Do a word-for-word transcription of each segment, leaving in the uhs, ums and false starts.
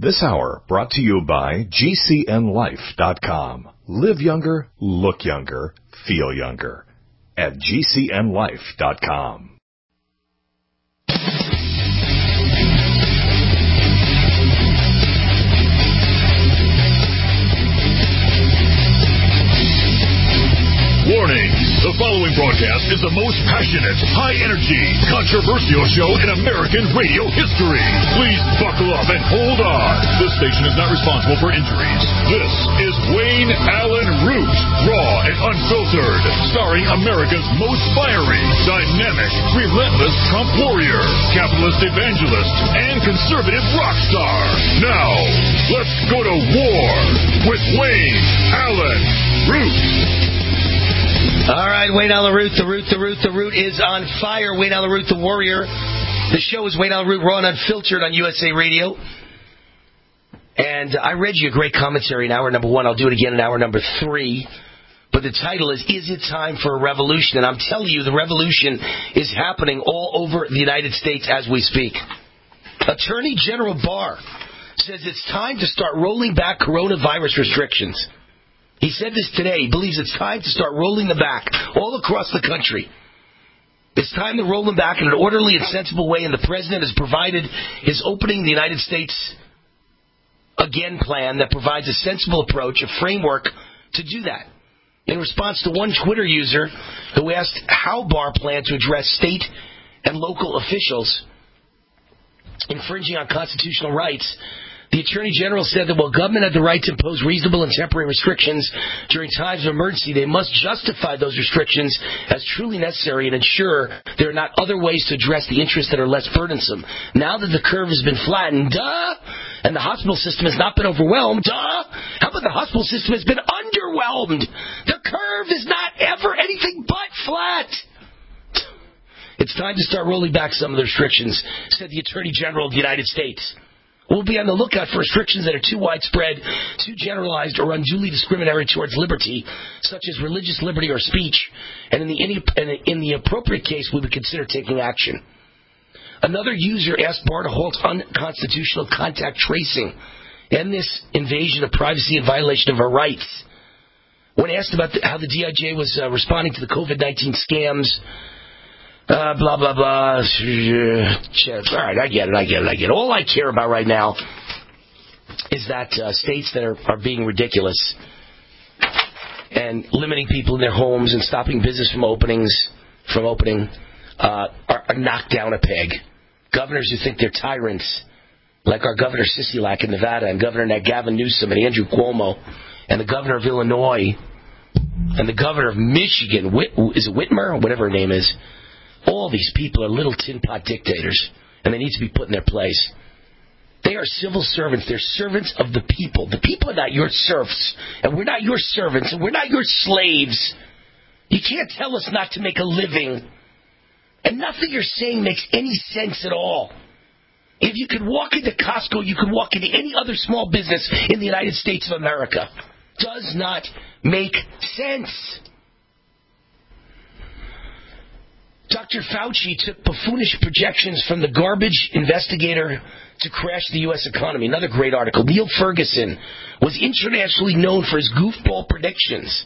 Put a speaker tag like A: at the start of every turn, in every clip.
A: This hour brought to you by G C N life dot com. Live younger, look younger, feel younger at G C N life dot com.
B: Warning, the following broadcast is the most passionate, high-energy, controversial show in American radio history. Please buckle up and hold on. This station is not responsible for injuries. This is Wayne Allyn Root, raw and unfiltered, starring America's most fiery, dynamic, relentless Trump warrior, capitalist evangelist, and conservative rock star. Now, let's go to war with Wayne Allyn Root.
C: All right, Wayne Allyn Root, the Root, the Root, the Root is on fire. Wayne Allyn Root, the warrior. The show is Wayne Allyn Root, raw and unfiltered on U S A Radio. And I read you a great commentary in hour number one. I'll do it again in hour number three. But the title is, Is It Time for a Revolution? And I'm telling you, the revolution is happening all over the United States as we speak. Attorney General Barr says it's time to start rolling back coronavirus restrictions. He said this today. He believes it's time to start rolling them back all across the country. It's time to roll them back in an orderly and sensible way, and the president has provided his opening the United States again plan that provides a sensible approach, a framework to do that. In response to one Twitter user who asked how Barr planned to address state and local officials infringing on constitutional rights, the Attorney General said that while government had the right to impose reasonable and temporary restrictions during times of emergency, they must justify those restrictions as truly necessary and ensure there are not other ways to address the interests that are less burdensome. Now that the curve has been flattened, duh, and the hospital system has not been overwhelmed, duh, how about the hospital system has been underwhelmed? The curve is not ever anything but flat. It's time to start rolling back some of the restrictions, said the Attorney General of the United States. We'll be on the lookout for restrictions that are too widespread, too generalized, or unduly discriminatory towards liberty, such as religious liberty or speech, and in the, in the appropriate case, we would consider taking action. Another user asked Barr to halt unconstitutional contact tracing and this invasion of privacy and violation of our rights. When asked about the, how the D I J was uh, responding to the COVID nineteen scams, Uh, blah, blah, blah. All right, I get it, I get it, I get it. All I care about right now is that uh, states that are, are being ridiculous and limiting people in their homes and stopping business from openings, from opening, uh, are, are knocked down a peg. Governors who think they're tyrants, like our Governor Sisolak in Nevada and Governor Gavin Newsom and Andrew Cuomo and the Governor of Illinois and the Governor of Michigan, Whit, is it Whitmer or whatever her name is? All these people are little tin pot dictators, and they need to be put in their place. They are civil servants. They're servants of the people. The people are not your serfs, and we're not your servants, and we're not your slaves. You can't tell us not to make a living. And nothing you're saying makes any sense at all. If you could walk into Costco, you could walk into any other small business in the United States of America. Does not make sense. Doctor Fauci took buffoonish projections from the garbage investigator to crash the U S economy. Another great article. Neil Ferguson was internationally known for his goofball predictions.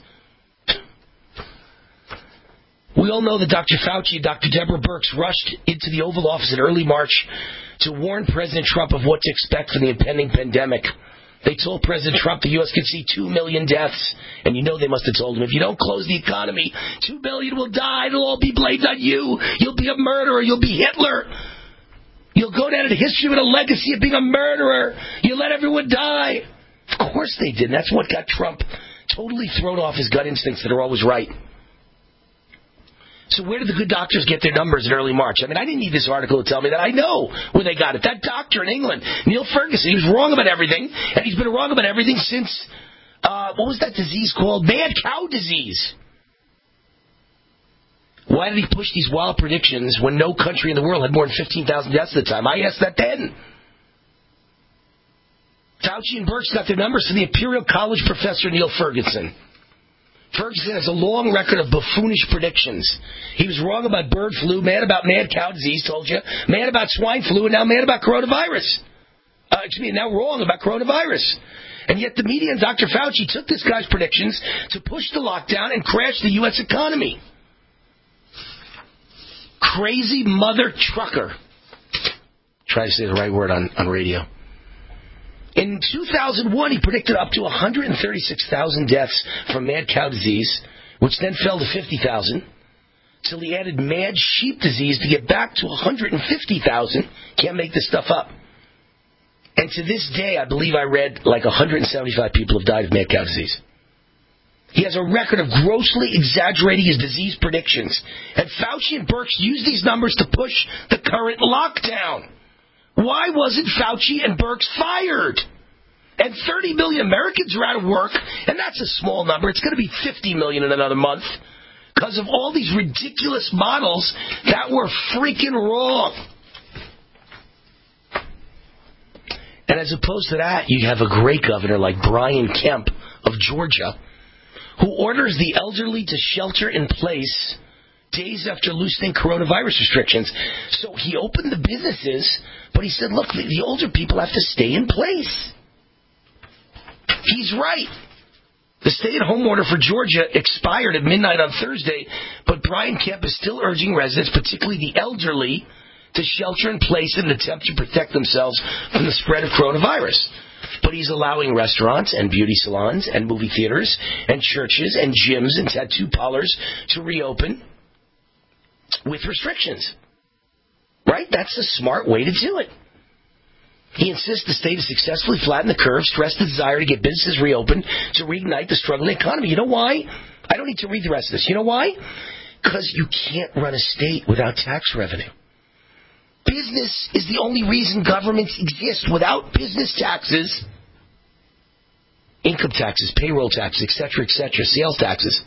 C: We all know that Doctor Fauci and Doctor Deborah Birx rushed into the Oval Office in early March to warn President Trump of what to expect from the impending pandemic. They told President Trump the U S could see two million deaths. And you know they must have told him, if you don't close the economy, two million will die. It'll all be blamed on you. You'll be a murderer. You'll be Hitler. You'll go down in history with a legacy of being a murderer. You'll let everyone die. Of course they did. That's what got Trump totally thrown off his gut instincts that are always right. So where did the good doctors get their numbers in early March? I mean, I didn't need this article to tell me that. I know where they got it. That doctor in England, Neil Ferguson, he was wrong about everything, and he's been wrong about everything since, uh, what was that disease called? Mad cow disease. Why did he push these wild predictions when no country in the world had more than fifteen thousand deaths at the time? I asked that then. Fauci and Birx got their numbers from the Imperial College professor Neil Ferguson. Ferguson has a long record of buffoonish predictions. He was wrong about bird flu, mad about mad cow disease, told you, mad about swine flu, and now mad about coronavirus. Uh, excuse me, now wrong about coronavirus. And yet the media and Doctor Fauci took this guy's predictions to push the lockdown and crash the U S economy. Crazy mother trucker. Try to say the right word on, on radio. In two thousand one, he predicted up to one hundred thirty-six thousand deaths from mad cow disease, which then fell to fifty thousand, till he added mad sheep disease to get back to one hundred fifty thousand. Can't make this stuff up. And to this day, I believe I read like one hundred seventy-five people have died of mad cow disease. He has a record of grossly exaggerating his disease predictions. And Fauci and Birx used these numbers to push the current lockdown. Why wasn't Fauci and Birx fired? And thirty million Americans are out of work, and that's a small number. It's going to be fifty million in another month because of all these ridiculous models that were freaking wrong. And as opposed to that, you have a great governor like Brian Kemp of Georgia, who orders the elderly to shelter in place days after loosening coronavirus restrictions. So he opened the businesses, but he said, look, the older people have to stay in place. He's right. The stay-at-home order for Georgia expired at midnight on Thursday, but Brian Kemp is still urging residents, particularly the elderly, to shelter in place in an attempt to protect themselves from the spread of coronavirus. But he's allowing restaurants and beauty salons and movie theaters and churches and gyms and tattoo parlors to reopen with restrictions. Right? That's a smart way to do it. He insists the state has successfully flattened the curve, stressed the desire to get businesses reopened to reignite the struggling economy. You know why? I don't need to read the rest of this. You know why? Because you can't run a state without tax revenue. Business is the only reason governments exist. Without business taxes, income taxes, payroll taxes, et cetera, et cetera, sales taxes,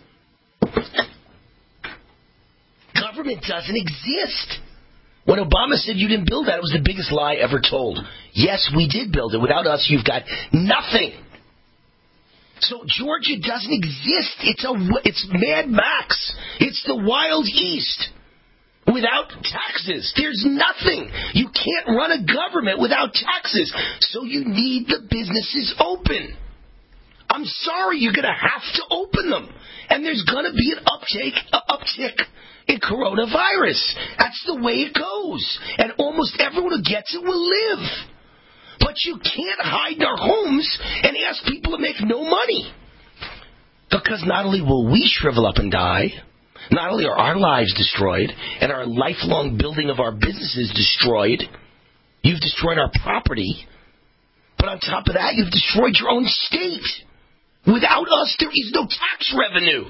C: government doesn't exist. When Obama said you didn't build that, it was the biggest lie ever told. Yes, we did build it. Without us, you've got nothing. So Georgia doesn't exist. It's a, it's Mad Max. It's the Wild East. Without taxes, there's nothing. You can't run a government without taxes. So you need the businesses open. I'm sorry, you're going to have to open them. And there's going to be an uptake, uh, uptick in coronavirus. That's the way it goes. And almost everyone who gets it will live. But you can't hide in our homes and ask people to make no money. Because not only will we shrivel up and die, not only are our lives destroyed and our lifelong building of our businesses destroyed, you've destroyed our property, but on top of that, you've destroyed your own state. Without us, there is no tax revenue.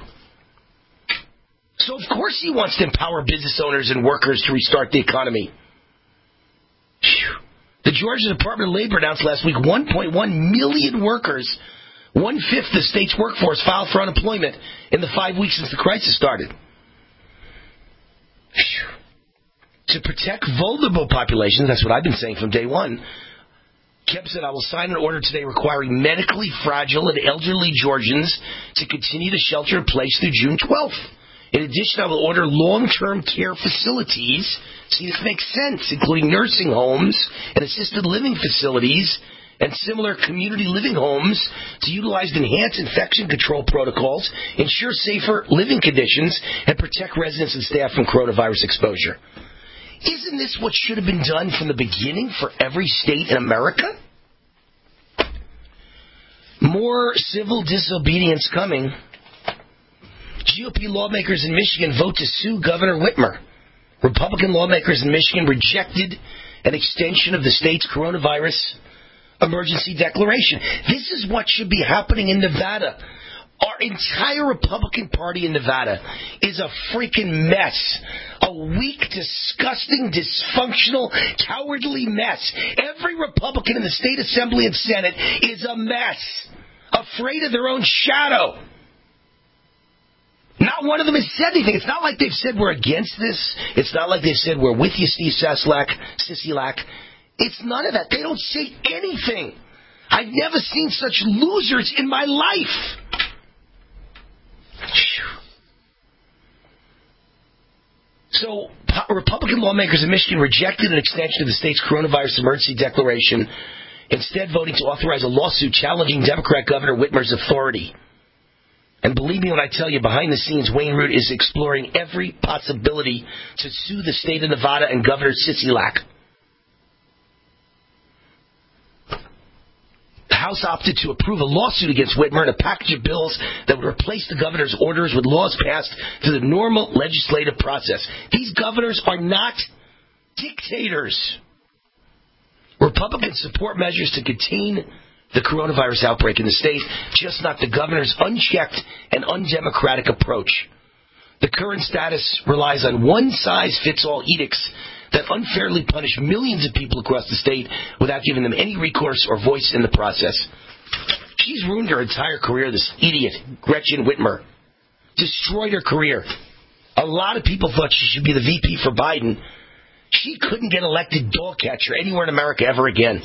C: So of course he wants to empower business owners and workers to restart the economy. Whew. The Georgia Department of Labor announced last week one point one million workers, one-fifth the state's workforce, filed for unemployment in the five weeks since the crisis started. Whew. To protect vulnerable populations, that's what I've been saying from day one, Kemp said, I will sign an order today requiring medically fragile and elderly Georgians to continue to shelter in place through June twelfth. In addition, I will order long-term care facilities, see this makes sense, including nursing homes and assisted living facilities and similar community living homes, to utilize enhanced infection control protocols, ensure safer living conditions, and protect residents and staff from coronavirus exposure. Isn't this what should have been done from the beginning for every state in America? More civil disobedience coming. G O P lawmakers in Michigan vote to sue Governor Whitmer. Republican lawmakers in Michigan rejected an extension of the state's coronavirus emergency declaration. This is what should be happening in Nevada. Our entire Republican Party in Nevada is a freaking mess. A weak, disgusting, dysfunctional, cowardly mess. Every Republican in the state assembly and Senate is a mess. Afraid of their own shadow. Not one of them has said anything. It's not like they've said we're against this. It's not like they've said we're with you, Steve Sisolak, Sisolak. It's none of that. They don't say anything. I've never seen such losers in my life. So, Republican lawmakers in Michigan rejected an extension of the state's coronavirus emergency declaration instead voting to authorize a lawsuit challenging Democrat Governor Whitmer's authority. And believe me when I tell you, behind the scenes, Wayne Root is exploring every possibility to sue the state of Nevada and Governor Sisolak. The House opted to approve a lawsuit against Whitmer and a package of bills that would replace the governor's orders with laws passed through the normal legislative process. These governors are not dictators. Republicans support measures to contain the coronavirus outbreak in the state, just not the governor's unchecked and undemocratic approach. The current status relies on one-size-fits-all edicts that unfairly punish millions of people across the state without giving them any recourse or voice in the process. She's ruined her entire career, this idiot, Gretchen Whitmer. Destroyed her career. A lot of people thought she should be the V P for Biden. She couldn't get elected dog catcher anywhere in America ever again.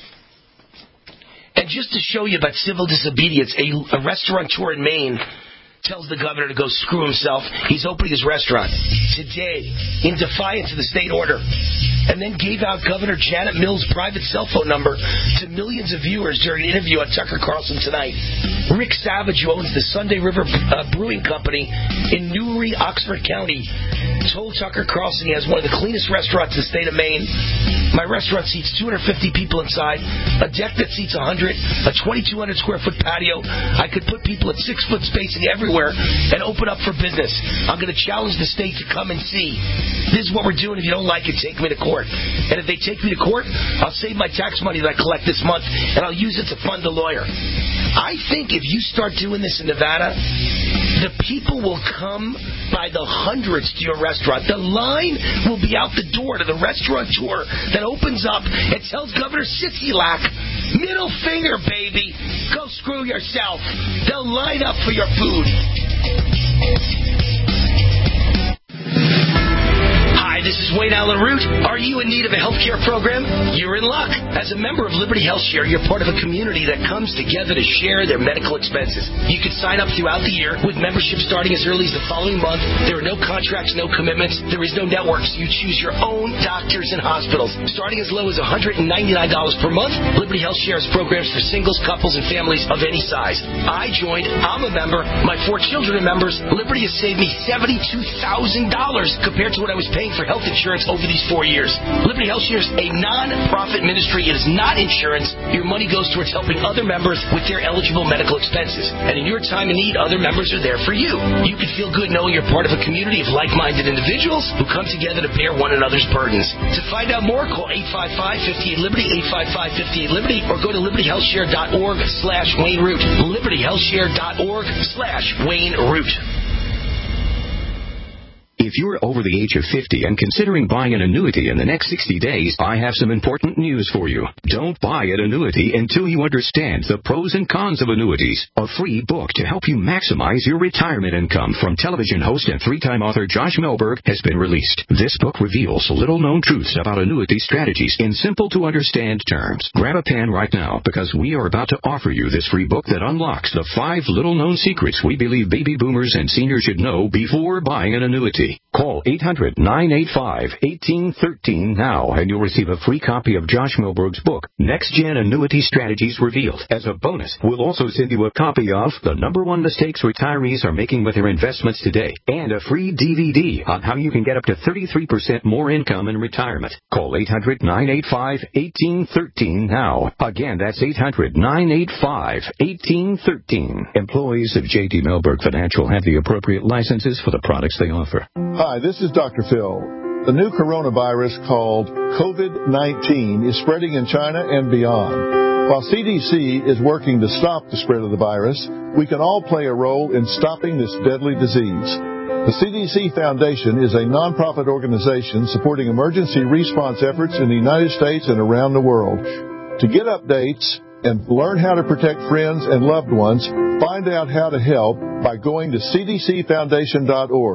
C: And just to show you about civil disobedience, a, a restaurateur in Maine tells the governor to go screw himself. He's opening his restaurant today in defiance of the state order, and then gave out Governor Janet Mills' private cell phone number to millions of viewers during an interview on Tucker Carlson tonight. Rick Savage, who owns the Sunday River uh, Brewing Company in Newry, Oxford County, told Tucker Carlson he has one of the cleanest restaurants in the state of Maine. My restaurant seats two hundred fifty people inside, a deck that seats one hundred, a twenty-two hundred square foot patio. I could put people at six foot spacing everywhere and open up for business. I'm going to challenge the state to come and see. This is what we're doing. If you don't like it, take me to court. And if they take me to court, I'll save my tax money that I collect this month, and I'll use it to fund a lawyer. I think if you start doing this in Nevada, the people will come by the hundreds to your restaurant. The line will be out the door to the restaurateur that opens up and tells Governor Sisolak, middle finger, baby, go screw yourself. They'll line up for your food. Hi, this is Wayne Allen Root. Are you in need of a health care program? You're in luck. As a member of Liberty Health Share, you're part of a community that comes together to share their medical expenses. You can sign up throughout the year with membership starting as early as the following month. There are no contracts, no commitments. There is no networks. You choose your own doctors and hospitals. Starting as low as one hundred ninety-nine dollars per month, Liberty Health Share has programs for singles, couples, and families of any size. I joined. I'm a member. My four children are members. Liberty has saved me seventy-two thousand dollars compared to what I was paying for health insurance over these four years. Liberty Health Share is a non-profit ministry. It is not insurance. Your money goes towards helping other members with their eligible medical expenses. And in your time of need, other members are there for you. You can feel good knowing you're part of a community of like-minded individuals who come together to bear one another's burdens. To find out more, call eight five five, five eight Liberty, eight five five, five eight Liberty, or go to liberty health share dot org slash Wayne Root. liberty health share dot org slash Wayne Root.
D: If you're over the age of fifty and considering buying an annuity in the next sixty days, I have some important news for you. Don't buy an annuity until you understand the pros and cons of annuities. A free book to help you maximize your retirement income from television host and three-time author Josh Melberg has been released. This book reveals little-known truths about annuity strategies in simple-to-understand terms. Grab a pen right now because we are about to offer you this free book that unlocks the five little-known secrets we believe baby boomers and seniors should know before buying an annuity. Call eight hundred, nine eight five, one eight one three now and you'll receive a free copy of Josh Melberg's book, Next Gen Annuity Strategies Revealed. As a bonus, we'll also send you a copy of The Number One Mistakes Retirees Are Making with Their Investments Today and a free D V D on how you can get up to thirty-three percent more income in retirement. Call eight hundred, nine eight five, one eight one three now. Again, that's eight hundred, nine eight five, one eight one three. Employees of J D Melberg Financial have the appropriate licenses for the products they offer.
E: Hi, this is Doctor Phil. The new coronavirus called COVID nineteen is spreading in China and beyond. While C D C is working to stop the spread of the virus, we can all play a role in stopping this deadly disease. The C D C Foundation is a nonprofit organization supporting emergency response efforts in the United States and around the world. To get updates and learn how to protect friends and loved ones, find out how to help by going to c d c foundation dot org.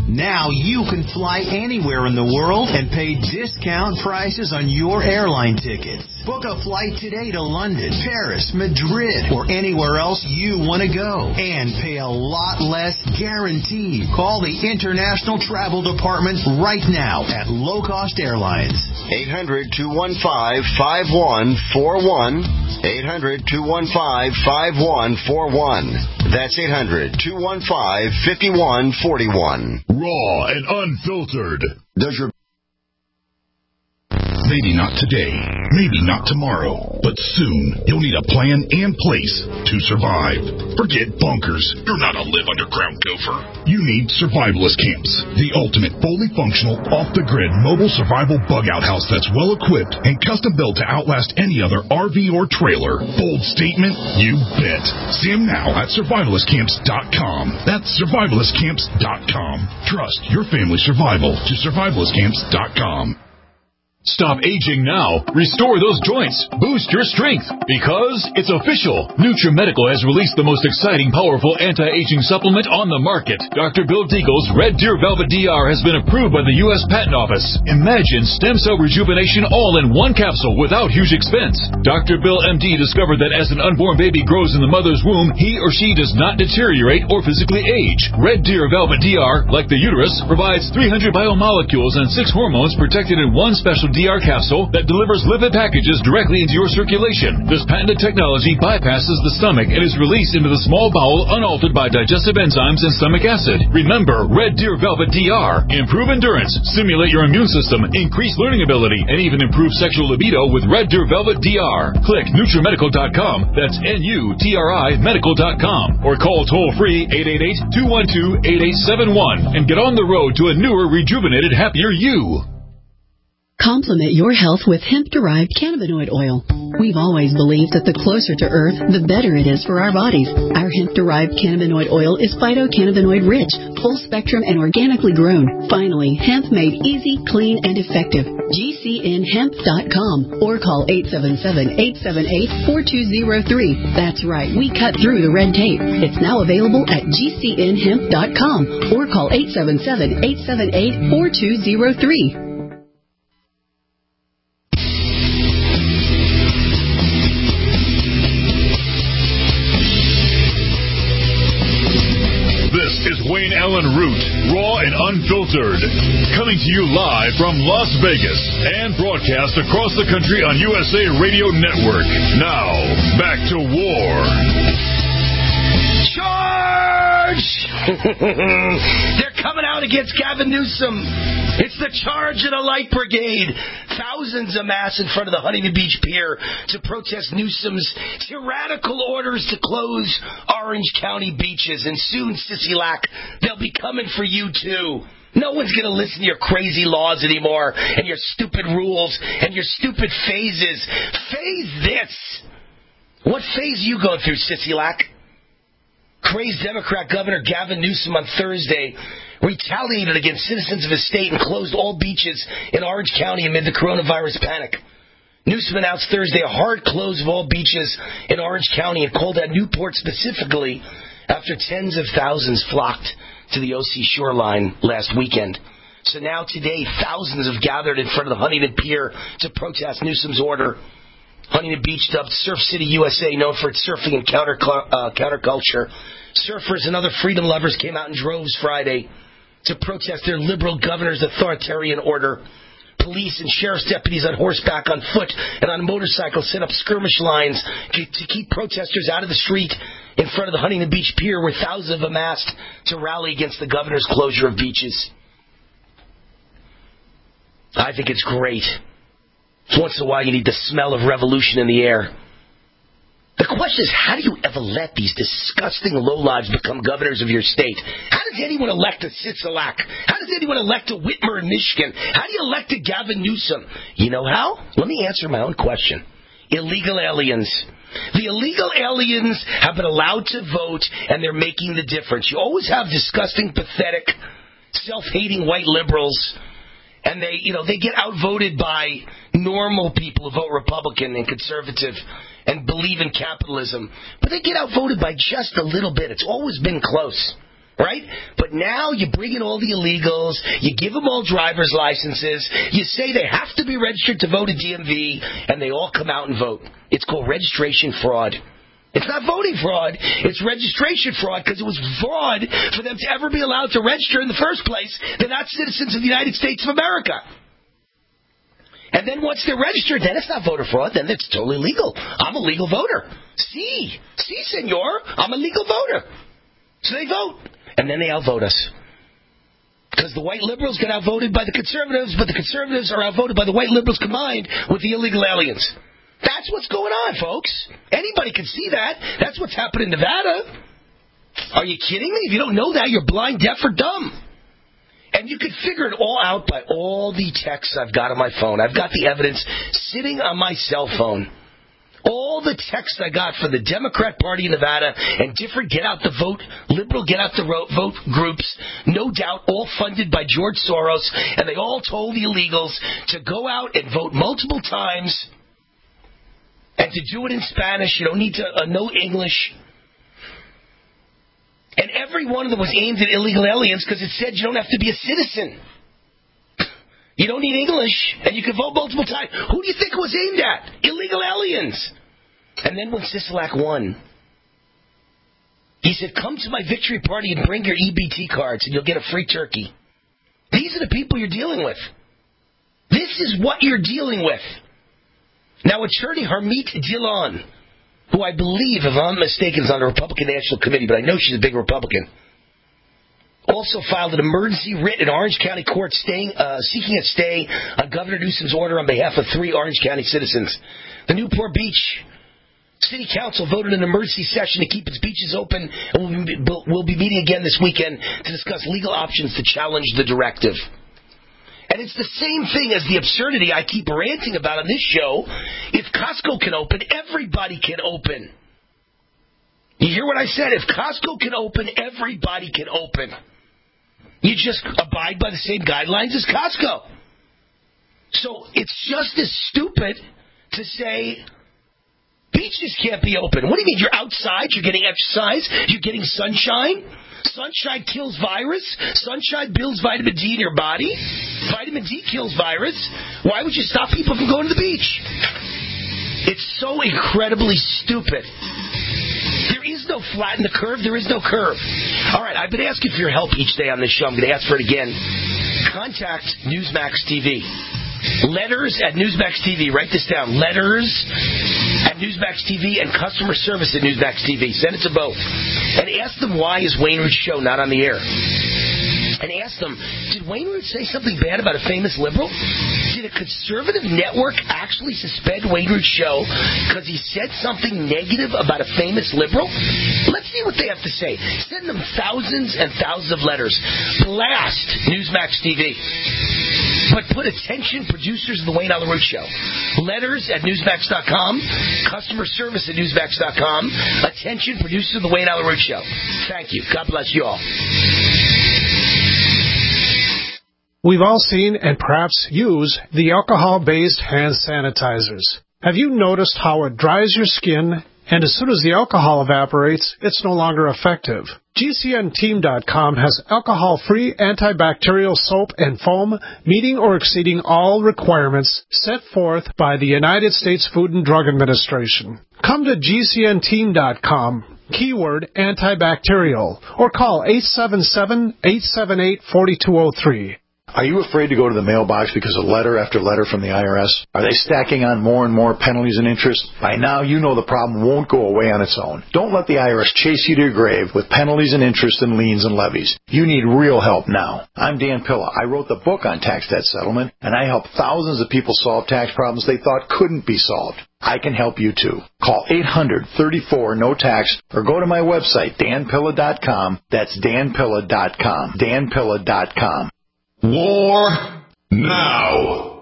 F: Now you can fly anywhere in the world and pay discount prices on your airline tickets. Book a flight today to London, Paris, Madrid, or anywhere else you want to go. And pay a lot less guaranteed. Call the International Travel Department right now at Low Cost Airlines.
G: eight hundred, two one five, five one four one. eight hundred, two one five, five one four one. That's eight hundred, two one five, five one four one.
B: Raw and unfiltered.
G: Does your
B: Maybe not today, maybe not tomorrow, but soon you'll need a plan and place to survive. Forget bunkers. You're not a live underground gopher. You need Survivalist Camps, the ultimate fully functional, off-the-grid mobile survival bug-out house that's well-equipped and custom-built to outlast any other R V or trailer. Bold statement? You bet. See them now at survivalist camps dot com. That's survivalist camps dot com. Trust your family's survival to survivalist camps dot com.
H: Stop aging now. Restore those joints. Boost your strength. Because it's official. NutriMedical has released the most exciting, powerful anti-aging supplement on the market. Doctor Bill Deagle's Red Deer Velvet D R has been approved by the U S Patent Office. Imagine stem cell rejuvenation all in one capsule without huge expense. Doctor Bill M D discovered that as an unborn baby grows in the mother's womb, he or she does not deteriorate or physically age. Red Deer Velvet D R, like the uterus, provides three hundred biomolecules and six hormones protected in one special D R capsule that delivers lipid packages directly into your circulation. This patented technology bypasses the stomach and is released into the small bowel unaltered by digestive enzymes and stomach acid. Remember, Red Deer Velvet D R. Improve endurance, stimulate your immune system, increase learning ability, and even improve sexual libido with Red Deer Velvet D R. Click NutriMedical dot com. That's N U T R I medical dot com. Or call toll-free eight eight eight, two one two, eight eight seven one and get on the road to a newer, rejuvenated, happier you.
I: Complement your health with hemp-derived cannabinoid oil. We've always believed that the closer to Earth, the better it is for our bodies. Our hemp-derived cannabinoid oil is phytocannabinoid-rich, full-spectrum, and organically grown. Finally, hemp made easy, clean, and effective. G C N hemp dot com or call eight seven seven, eight seven eight, four two zero three. That's right, we cut through the red tape. It's now available at G C N hemp dot com or call eight seven seven, eight seven eight, four two zero three.
B: Wayne Allen Root, raw and unfiltered, coming to you live from Las Vegas and broadcast across the country on U S A Radio Network. Now, back to war.
C: Charge! They're coming out against Gavin Newsom. It's the charge of the Light Brigade. Thousands amass in front of the Huntington Beach Pier to protest Newsom's tyrannical orders to close Orange County beaches. And soon, Sissy-lack, they'll be coming for you, too. No one's going to listen to your crazy laws anymore and your stupid rules and your stupid phases. Phase this. What phase are you going through, Sissy-lack? Crazed Democrat Governor Gavin Newsom on Thursday retaliated against citizens of his state and closed all beaches in Orange County amid the coronavirus panic. Newsom announced Thursday a hard close of all beaches in Orange County and called out Newport specifically after tens of thousands flocked to the O C shoreline last weekend. So now today, thousands have gathered in front of the Huntington Pier to protest Newsom's order. Huntington Beach, dubbed Surf City, U S A, known for its surfing and counter uh, counterculture. Surfers and other freedom lovers came out in droves Friday to protest their liberal governor's authoritarian order. Police and sheriff's deputies on horseback, on foot, and on motorcycles set up skirmish lines to keep protesters out of the street in front of the Huntington Beach Pier, where thousands have amassed to rally against the governor's closure of beaches. I think it's great. Once in a while, you need the smell of revolution in the air. The question is, how do you ever let these disgusting lowlives become governors of your state? How does anyone elect a Sisolak? How does anyone elect a Whitmer in Michigan? How do you elect a Gavin Newsom? You know how? Let me answer my own question. Illegal aliens. The illegal aliens have been allowed to vote, and they're making the difference. You always have disgusting, pathetic, self-hating white liberals, and they, you know, they get outvoted by normal people who vote Republican and conservative and believe in capitalism. But they get outvoted by just a little bit. It's always been close. Right? But now you bring in all the illegals, you give them all driver's licenses, you say they have to be registered to vote at D M V, and they all come out and vote. It's called registration fraud. It's not voting fraud, it's registration fraud, because it was fraud for them to ever be allowed to register in the first place. They're not citizens of the United States of America. And then once they're registered, then it's not voter fraud, then it's totally legal. I'm a legal voter. Si, si, senor, I'm a legal voter. So they vote. And then they outvote us. Because the white liberals get outvoted by the conservatives, but the conservatives are outvoted by the white liberals combined with the illegal aliens. That's what's going on, folks. Anybody can see that. That's what's happened in Nevada. Are you kidding me? If you don't know that, you're blind, deaf, or dumb. And you can figure it all out by all the texts I've got on my phone. I've got the evidence sitting on my cell phone. All the texts I got from the Democrat Party in Nevada and different get-out-the-vote, liberal get-out-the-vote groups, no doubt all funded by George Soros, and they all told the illegals to go out and vote multiple times and to do it in Spanish. You don't need to uh, know English. And every one of them was aimed at illegal aliens because it said you don't have to be a citizen. You don't need English, and you can vote multiple times. Who do you think it was aimed at? Illegal aliens. And then when Sisolak won, he said, come to my victory party and bring your E B T cards, and you'll get a free turkey. These are the people you're dealing with. This is what you're dealing with. Now, attorney Harmeet Dillon, who I believe, if I'm mistaken, is on the Republican National Committee, but I know she's a big Republican, also filed an emergency writ in Orange County Court staying, uh, seeking a stay on Governor Newsom's order on behalf of three Orange County citizens. The Newport Beach City Council voted an emergency session to keep its beaches open and will be, will be meeting again this weekend to discuss legal options to challenge the directive. And it's the same thing as the absurdity I keep ranting about on this show. If Costco can open, everybody can open. You hear what I said? If Costco can open, everybody can open. You just abide by the same guidelines as Costco. So it's just as stupid to say beaches can't be open. What do you mean? You're outside, you're getting exercise, you're getting sunshine. Sunshine kills virus. Sunshine builds vitamin D in your body. Vitamin D kills virus. Why would you stop people from going to the beach? It's so incredibly stupid. There is no flatten the curve. There is no curve. All right, I've been asking for your help each day on this show. I'm going to ask for it again. Contact Newsmax T V. Letters at Newsmax T V. Write this down. Letters at Newsmax T V and customer service at Newsmax T V. Send it to both. And ask them why is Wayne Root's show not on the air. And ask them, did Wayne Root say something bad about a famous liberal? Did a conservative network actually suspend Wayne Root's show because he said something negative about a famous liberal? Let's see what they have to say. Send them thousands and thousands of letters. Blast Newsmax T V. But put attention, producers of the Wayne Allyn Root Show. Letters at Newsmax dot com. Customer service at Newsmax dot com. Attention, producers of the Wayne Allyn Root Show. Thank you. God bless you all.
J: We've all seen and perhaps use the alcohol-based hand sanitizers. Have you noticed how it dries your skin, and as soon as the alcohol evaporates, it's no longer effective? G C N team dot com has alcohol-free antibacterial soap and foam meeting or exceeding all requirements set forth by the United States Food and Drug Administration. Come to G C N team dot com, keyword antibacterial, or call eight seven seven, eight seven eight, four two zero three.
K: Are you afraid to go to the mailbox because of letter after letter from the I R S? Are they stacking on more and more penalties and interest? By now, you know the problem won't go away on its own. Don't let the I R S chase you to your grave with penalties and interest and liens and levies. You need real help now. I'm Dan Pilla. I wrote the book on tax debt settlement, and I help thousands of people solve tax problems they thought couldn't be solved. I can help you too. Call eight hundred, thirty-four, no tax or go to my website, dan pilla dot com. That's dan pilla dot com. dan pilla dot com.
B: War now.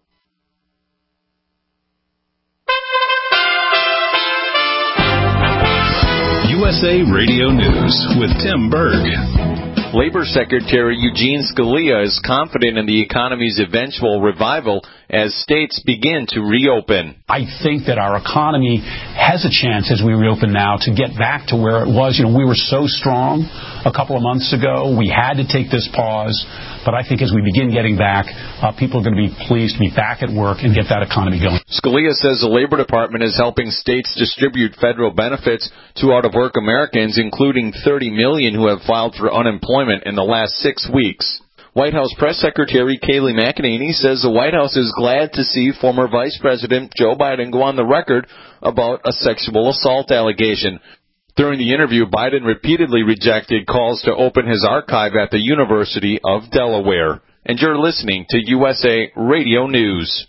B: U S A Radio News with Tim Berg.
L: Labor Secretary Eugene Scalia is confident in the economy's eventual revival as states begin to reopen.
M: I think that our economy has a chance as we reopen now to get back to where it was. You know, we were so strong a couple of months ago. We had to take this pause. But I think as we begin getting back, uh, people are going to be pleased to be back at work and get that economy going.
L: Scalia says the Labor Department is helping states distribute federal benefits to out-of-work Americans, including thirty million who have filed for unemployment in the last six weeks. White House Press Secretary Kayleigh McEnany says the White House is glad to see former Vice President Joe Biden go on the record about a sexual assault allegation. During the interview, Biden repeatedly rejected calls to open his archive at the University of Delaware. And you're listening to U S A Radio News.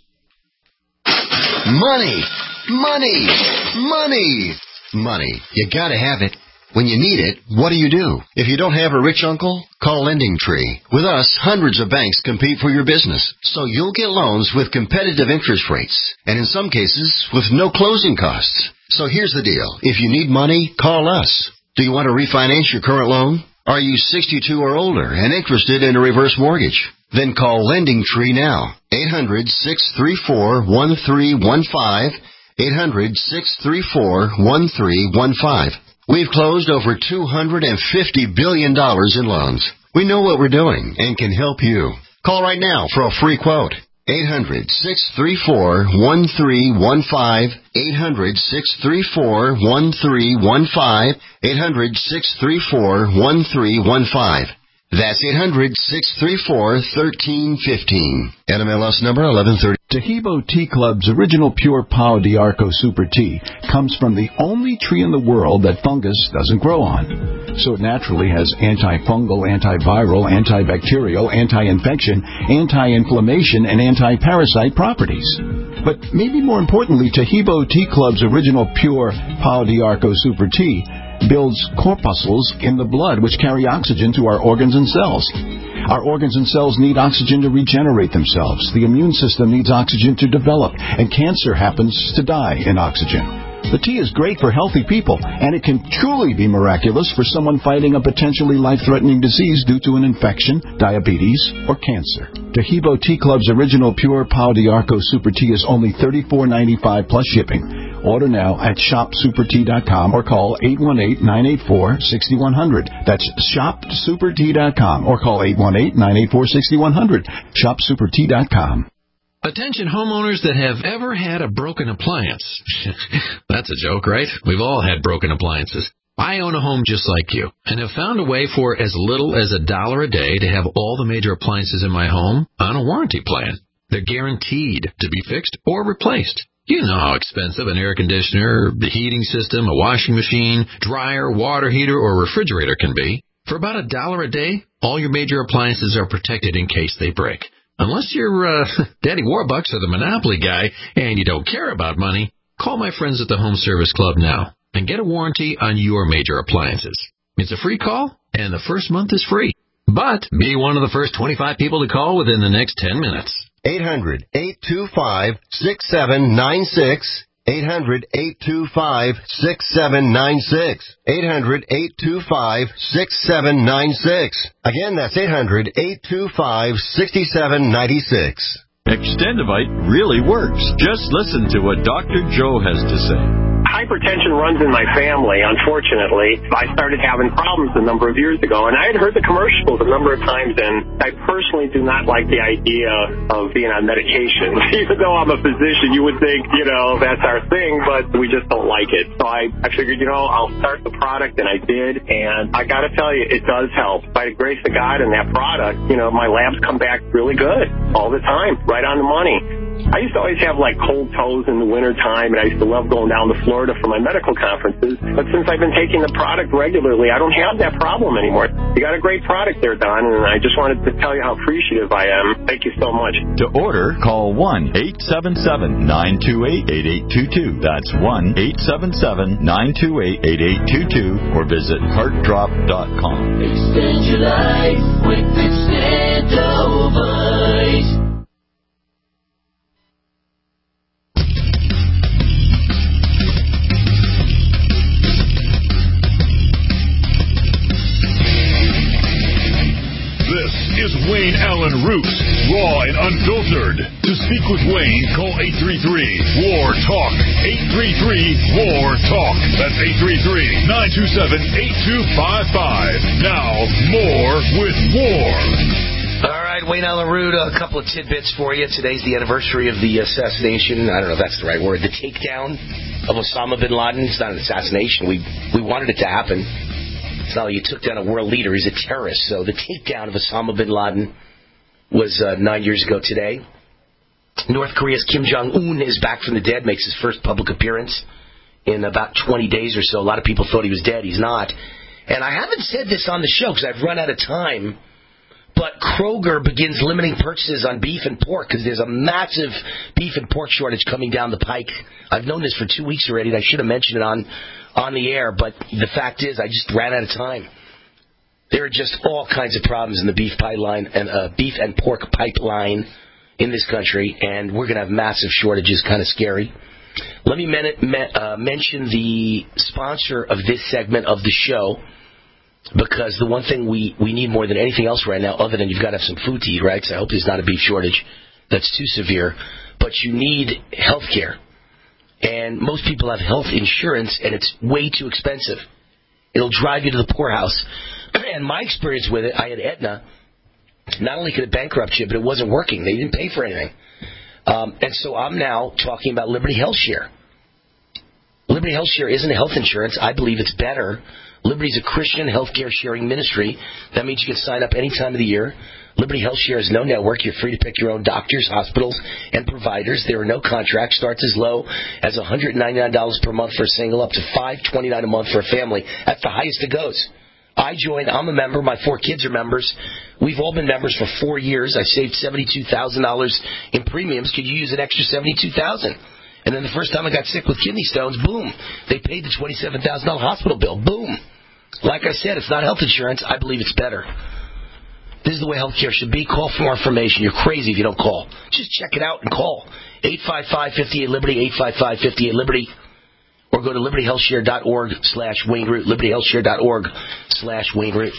G: Money, money, money, money. You gotta have it. When you need it, what do you do? If you don't have a rich uncle, call Lending Tree. With us, hundreds of banks compete for your business, so you'll get loans with competitive interest rates, and in some cases, with no closing costs. So here's the deal. If you need money, call us. Do you want to refinance your current loan? Are you sixty-two or older and interested in a reverse mortgage? Then call Lending Tree now. eight hundred, six three four, one three one five. eight hundred, six three four, one three one five. We've closed over two hundred fifty billion dollars in loans. We know what we're doing and can help you. Call right now for a free quote. eight hundred, six three four, one three one five. eight hundred, six three four, one three one five. eight hundred, six three four, one three one five. That's eight hundred, six three four, one three one five. N M L S number eleven thirty.
N: Tahibo Tea Club's original pure Pau d'Arco Super Tea comes from the only tree in the world that fungus doesn't grow on. So it naturally has antifungal, antiviral, antibacterial, anti-infection, anti-inflammation, and anti-parasite properties. But maybe more importantly, Tahibo Tea Club's original pure Pau d'Arco Super Tea builds corpuscles in the blood which carry oxygen to our organs and cells. Our organs and cells need oxygen to regenerate themselves. The immune system needs oxygen to develop, and cancer happens to die in oxygen. The tea is great for healthy people, and it can truly be miraculous for someone fighting a potentially life-threatening disease due to an infection, diabetes, or cancer. Tahibo Tea Club's original pure Pau d'Arco Super Tea is only thirty-four ninety-five plus shipping. Order now at shop super tea dot com or call eight one eight, nine eight four, six one zero zero. That's shop super tea dot com or call eight one eight, nine eight four, six one zero zero. shop super tea dot com.
O: Attention homeowners that have ever had a broken appliance. That's a joke, right? We've all had broken appliances. I own a home just like you and have found a way for as little as a dollar a day to have all the major appliances in my home on a warranty plan. They're guaranteed to be fixed or replaced. You know how expensive an air conditioner, the heating system, a washing machine, dryer, water heater, or refrigerator can be. For about a dollar a day, all your major appliances are protected in case they break. Unless you're uh, Daddy Warbucks or the Monopoly guy and you don't care about money, call my friends at the Home Service Club now and get a warranty on your major appliances. It's a free call, and the first month is free. But be one of the first twenty-five people to call within the next ten minutes.
G: eight hundred, eight two five, six seven nine six. eight hundred, eight two five, six seven nine six. eight hundred, eight two five, six seven nine six. Again, that's eight hundred, eight two five, six seven nine six.
P: Extendivite really works. Just listen to what Doctor Joe has to say.
Q: Hypertension runs in my family, unfortunately. I started having problems a number of years ago, and I had heard the commercials a number of times, and I personally do not like the idea of being on medication. Even though I'm a physician, you would think, you know, that's our thing, but we just don't like it. So I, I figured, you know, I'll start the product, and I did, and I got to tell you, it does help. By the grace of God and that product, you know, my labs come back really good all the time, right on the money. I used to always have, like, cold toes in the wintertime, and I used to love going down to Florida for my medical conferences. But since I've been taking the product regularly, I don't have that problem anymore. You got a great product there, Don, and I just wanted to tell you how appreciative I am. Thank you so much.
P: To order, call one eight seven seven, nine two eight, eight eight two two. That's one eight seven seven, nine two eight, eight eight two two, or visit heart drop dot com.
R: Extend your life with Extendovite.
B: This is Wayne Allen Root, raw and unfiltered. To speak with Wayne, call eight three three, W A R, TALK. eight three three, W A R, TALK. That's eight three three, nine two seven, eight two five five. Now, more with War.
C: All right, Wayne Allen Root, a couple of tidbits for you. Today's the anniversary of the assassination. I don't know if that's the right word. The takedown of Osama bin Laden. It's not an assassination. We we wanted it to happen. It's not like you took down a world leader. He's a terrorist. So the takedown of Osama bin Laden was uh, nine years ago today. North Korea's Kim Jong-un is back from the dead, makes his first public appearance in about twenty days or so. A lot of people thought he was dead. He's not. And I haven't said this on the show because I've run out of time. But Kroger begins limiting purchases on beef and pork because there's a massive beef and pork shortage coming down the pike. I've known this for two weeks already, and I should have mentioned it on, on the air, but the fact is I just ran out of time. There are just all kinds of problems in the beef pipeline and uh, beef and pork pipeline in this country, and we're going to have massive shortages. Kind of scary. Let me men- me- uh, mention the sponsor of this segment of the show. Because the one thing we, we need more than anything else right now, other than you've got to have some food to eat, right? So I hope there's not a beef shortage that's too severe. But you need health care. And most people have health insurance, and it's way too expensive. It'll drive you to the poorhouse. And my experience with it, I had Aetna. Not only could it bankrupt you, but it wasn't working. They didn't pay for anything. Um, and so I'm now talking about Liberty Health Share. Liberty Health Share isn't a health insurance. I believe it's better. Liberty is a Christian healthcare sharing ministry. That means you can sign up any time of the year. Liberty Health Share is no network. You're free to pick your own doctors, hospitals, and providers. There are no contracts. Starts as low as one hundred ninety-nine dollars per month for a single, up to five hundred twenty-nine dollars a month for a family. That's the highest it goes. I joined. I'm a member. My four kids are members. We've all been members for four years. I saved seventy-two thousand dollars in premiums. Could you use an extra seventy-two thousand dollars? And then the first time I got sick with kidney stones, boom, they paid the twenty-seven thousand dollars hospital bill. Boom. Like I said, it's not health insurance. I believe it's better. This is the way healthcare should be. Call for more information. You're crazy if you don't call. Just check it out and call. eight five five, five eight, Liberty, eight five five, five eight, Liberty. Or go to libertyhealthshare.org slash Wayne Root, libertyhealthshare.org slash Wayne Root.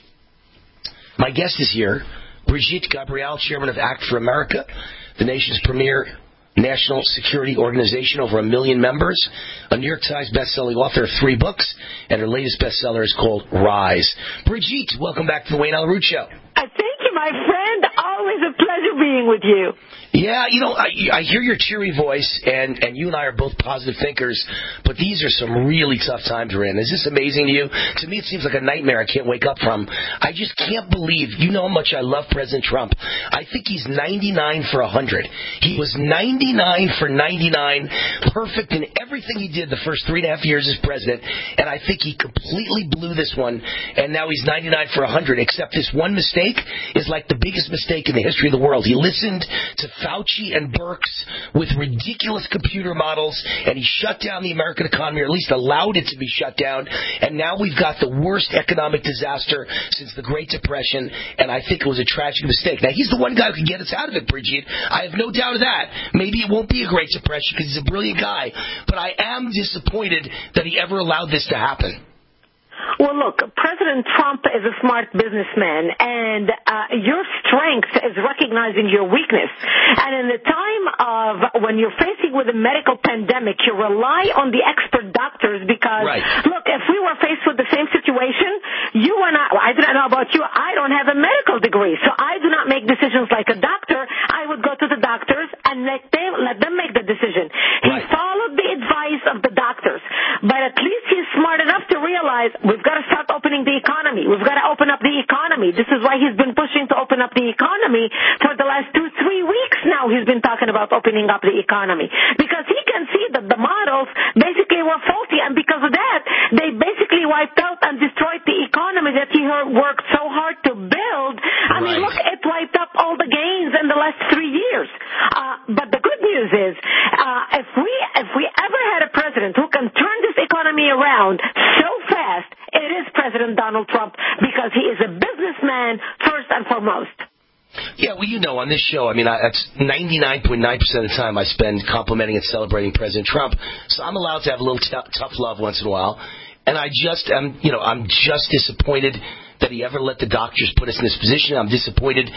C: My guest is here, Brigitte Gabriel, chairman of Act for America, the nation's premier national security organization, over a million members, a New York Times best-selling author of three books, and her latest bestseller is called Rise. Brigitte, welcome back to the Wayne Allen Root Show.
S: Uh, thank you, my friend. Always a pleasure being with you.
C: Yeah, you know, I, I hear your cheery voice, and, and you and I are both positive thinkers, but these are some really tough times we're in. Is this amazing to you? To me, it seems like a nightmare I can't wake up from. I just can't believe, you know how much I love President Trump. I think he's ninety-nine for one hundred. He was ninety-nine for ninety-nine, perfect in everything he did the first three and a half years as president, and I think he completely blew this one, and now he's ninety-nine for one hundred, except this one mistake is like the biggest mistake in the history of the world. He listened to Fauci and Birx with ridiculous computer models, and he shut down the American economy, or at least allowed it to be shut down, and now we've got the worst economic disaster since the Great Depression, and I think it was a tragic mistake. Now, he's the one guy who can get us out of it, Brigitte. I have no doubt of that. Maybe it won't be a Great Depression because he's a brilliant guy, but I am disappointed that he ever allowed this to happen.
S: Well, look, President Trump is a smart businessman, and uh, your strength is recognizing your weakness. And in the time of when you're facing with a medical pandemic, you rely on the expert doctors because, right. Look, if we were faced with the same situation, you and I, well, I don't know about you, I don't have a medical degree, so I do not make decisions like a doctor. I would go to the doctors and let them, let them make the decision. Right. He followed the advice of the doctors, but at least he's smart enough to realize we've got to start opening the economy. We've got to open up the economy. This is why he's been pushing to open up the economy for the last two, three weeks now. He's been talking about opening up the economy because he can see that the models basically were faulty, and because of that, they basically wiped out and destroyed the economy that he worked so hard to build. I right. mean, look, it wiped up all the gains in the last three years. Uh, but the good news is, uh, if we if we ever had a president who can turn this economy around so fast, it is President Donald Trump, because he is a businessman first and foremost.
C: Yeah, well, you know, on this show, I mean, I, that's ninety-nine point nine percent of the time I spend complimenting and celebrating President Trump. So I'm allowed to have a little t- tough love once in a while. And I just am, you know, I'm just disappointed that he ever let the doctors put us in this position. I'm disappointed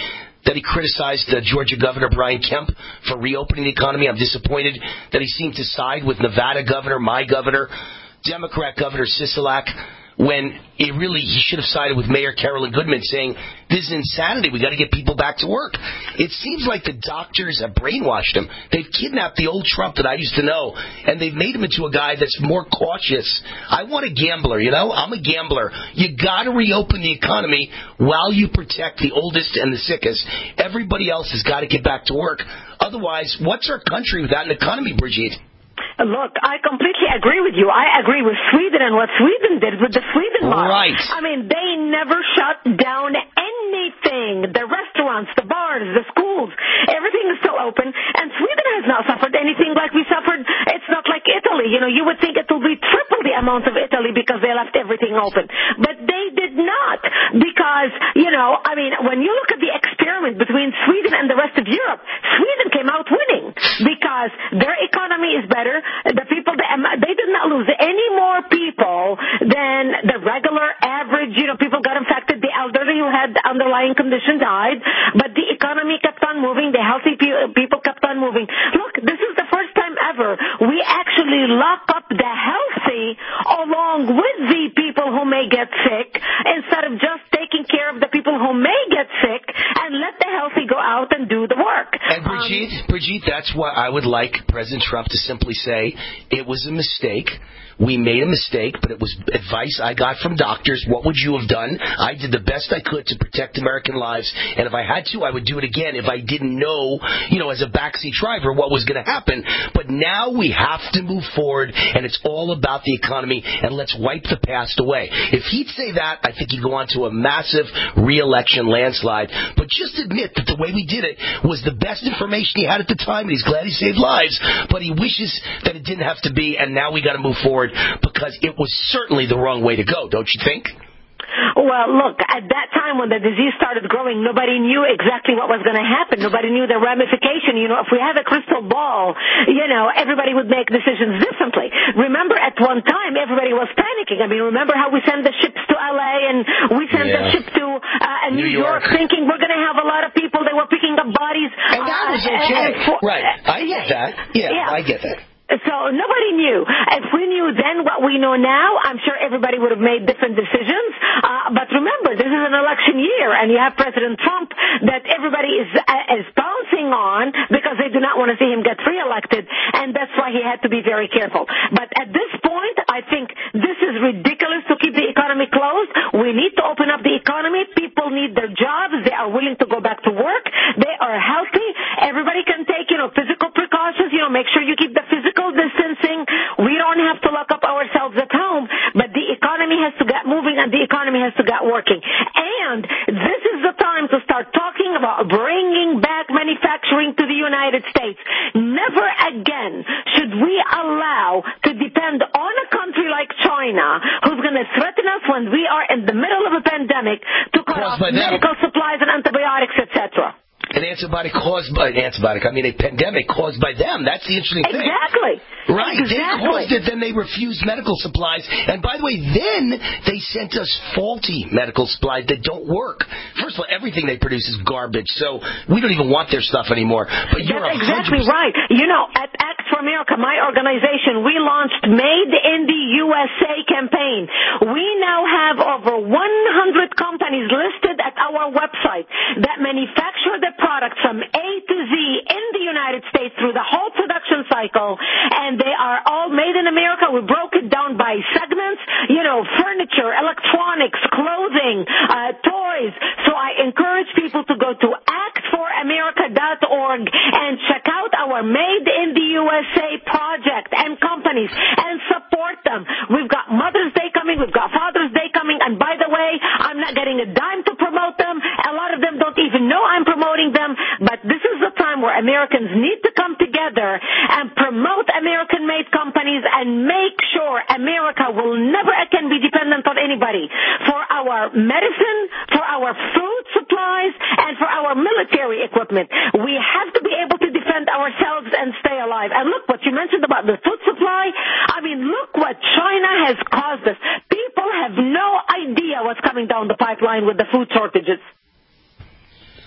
C: that he criticized uh, Georgia Governor Brian Kemp for reopening the economy. I'm disappointed that he seemed to side with Nevada Governor, my governor, Democrat Governor Sisolak, when it really he should have sided with Mayor Carolyn Goodman saying, this is insanity, we got to get people back to work. It seems like the doctors have brainwashed him. They've kidnapped the old Trump that I used to know, and they've made him into a guy that's more cautious. I want a gambler, you know? I'm a gambler. You got to reopen the economy while you protect the oldest and the sickest. Everybody else has got to get back to work. Otherwise, what's our country without an economy, Brigitte?
S: Look, I completely agree with you. I agree with Sweden and what Sweden did with the Sweden model.
C: Right.
S: I mean, they never shut down anything. The restaurants, the bars, the schools, everything is still open. And Sweden has not suffered anything like we suffered. It's not like Italy. You know, you would think it will be triple the amount of Italy because they left everything open. But they did not. Because, you know, I mean, when you look at the experiment between Sweden and the rest of Europe, Sweden came out winning because their economy is better. The people, they, they did not lose any more people than the regular average, you know, people got infected. The elderly who had underlying condition died, but the economy kept on moving. The healthy pe- people kept on moving. Look, this is the first time ever we actually lock up the healthy along with the people who may get sick instead of just taking care of the people who may get sick and let the healthy go out and do the work.
C: And Brigitte, um, Brigitte, that's what I would like President Trump to simply say. It was a mistake. We made a mistake, but it was advice I got from doctors. What would you have done? I did the best I could to protect American lives, and if I had to, I would do it again if I didn't know, you know, as a backseat driver, what was going to happen. But now we have to move forward, and it's all about the economy, and let's wipe the past away. If he'd say that, I think he'd go on to a massive re-election landslide. But just admit that the way we did it was the best information he had at the time, and he's glad he saved lives, but he wishes that it didn't have to be, and now we got to move forward, because it was certainly the wrong way to go, don't you think?
S: Well, look, at that time when the disease started growing, nobody knew exactly what was going to happen. Nobody knew the ramification. You know, if we had a crystal ball, you know, everybody would make decisions differently. Remember, at one time, everybody was panicking. I mean, remember how we sent the ships to L A and we sent yeah. the ship to uh, New, New York, York thinking we're going to have a lot of people. They were picking up bodies.
C: And that was okay. Uh, for, right. I get that. Yeah, yeah, I get that.
S: So nobody knew. If we knew then what we know now, I'm sure everybody would have made different decisions. Uh, but remember, this is an election year, and you have President Trump that everybody is uh, is bouncing on because they do not want to see him get reelected, and that's why he had to be very careful. But at this point, I think this is ridiculous to keep the economy closed. We need to open up the economy. People need their jobs. They are willing to go back to work. They are healthy. Everybody can take, you know, physical precautions. You know, make sure you keep the physical distancing. We don't have to lock up ourselves at home, but the economy has to get moving and the economy has to get working. And this is the time to start talking about bringing back manufacturing to the United States. Never again should we allow to depend on a country like China, who's going to threaten us when we are in the middle of a pandemic to cut off medical supplies and antibiotics, et cetera.
C: An antibiotic caused by an antibiotic. I mean, a pandemic caused by them. That's the interesting thing.
S: Exactly.
C: Right.
S: Exactly.
C: They caused it. Then they refused medical supplies. And by the way, then they sent us faulty medical supplies that don't work. First of all, everything they produce is garbage. So we don't even want their stuff anymore. But you're
S: That's exactly right. You know, at Act for America, my organization, we launched Made in the U S A campaign. We now have over one hundred companies listed at our website that manufacture the products from A to Z in the United States through the whole production cycle, and they are all made in America. We broke it down by segments, you know, furniture, electronics, clothing, uh, toys. So I encourage people to go to act for america dot org and check out our Made in the U S A project and companies and support them. We've got Mother's Day coming. We've got Father's Day coming. And by the way, I'm not getting a dime to promote them. A lot of them don't even know I'm promoting them, but this is the time where Americans need to come together and promote American-made companies and make sure America will never again be dependent on anybody for our medicine, for our food supplies, and for our military equipment. We have to be able to defend ourselves and stay alive. And look what you mentioned about the food supply. I mean, look what China has caused us. People have no idea what's coming down the pipeline with the food shortages.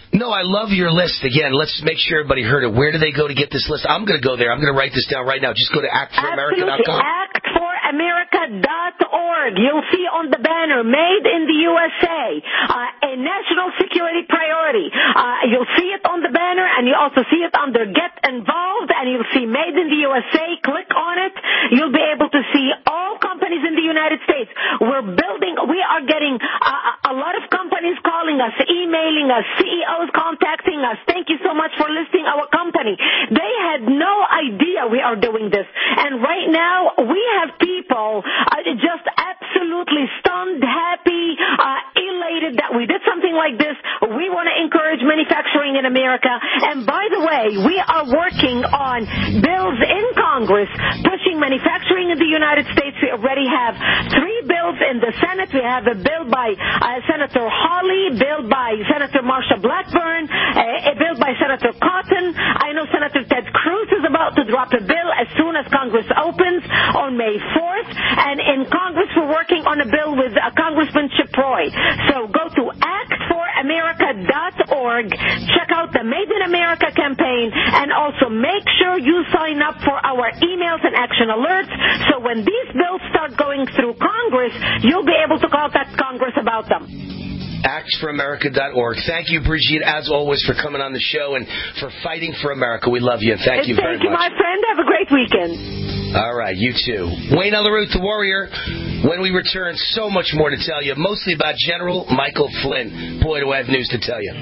C: No, I love your list. Again, let's make sure everybody heard it. Where do they go to get this list? I'm going to go there. I'm going to write this down right now. Just go to act for america dot com.
S: act for america dot org. You'll see on the banner, Made in the U S A, uh, a national security priority. Uh, you'll see it on the banner, and you also see it under Get Involved, and you'll see Made in the U S A. Click on it. You'll be able to see all companies in the United States. We're building, we are getting uh, a lot of companies calling us, emailing us, C E Os contacting us. Thank you so much for listing our company. They had no idea we are doing this. And right now, we have people uh, just absolutely stunned, happy, uh, elated that we did something like this. We want to encourage manufacturing in America. And by the way, we are working on bills in Congress pushing manufacturing in the United States. We already have three bills in the Senate. We have a bill by uh, Senator Hawley, bill by Senator Marsha Blackburn, uh, a bill by Senator Cotton. I know Senator Ted Cruz is about to drop a bill as soon as Congress opens on May fourth. And in Congress, we're working on a bill with uh, Congressman Chip Roy. So go to act for america dot org, check out the Made in America campaign, and also make sure you sign up for our emails and action alerts. So when these bills start going through Congress, you'll be able to contact Congress about them.
C: act for america dot org. Thank you, Brigitte, as always, for coming on the show and for fighting for America. We love you, and thank you
S: thank
C: very
S: you,
C: much.
S: Thank you, my friend. Have a great weekend.
C: All right, you too. Wayne Alaroot, the Warrior. When we return, so much more to tell you, mostly about General Michael Flynn. Boy, do I have news to tell you.